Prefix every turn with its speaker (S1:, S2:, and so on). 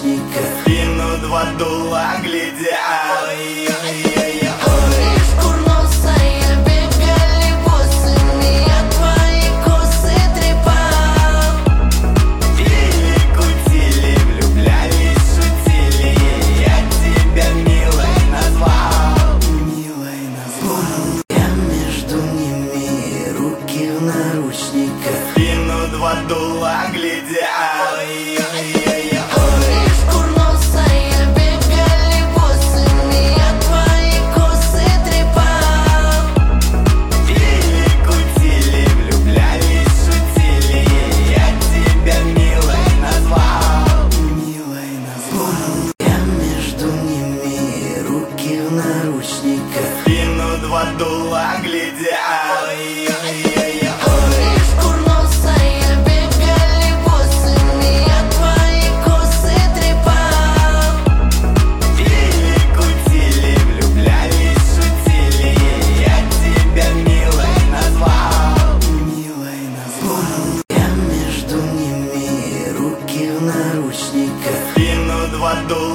S1: наручниках.
S2: Спину два дула глядя. Спину два дула глядя.
S1: Курносая бегали босыми, я твои косы трепал.
S2: Пили, кутили, влюблялись, шутили, я тебя милой назвал.
S1: Милой назвал. Я между ними, руки в наручниках.
S2: Спину два дула глядя. Спину два дула.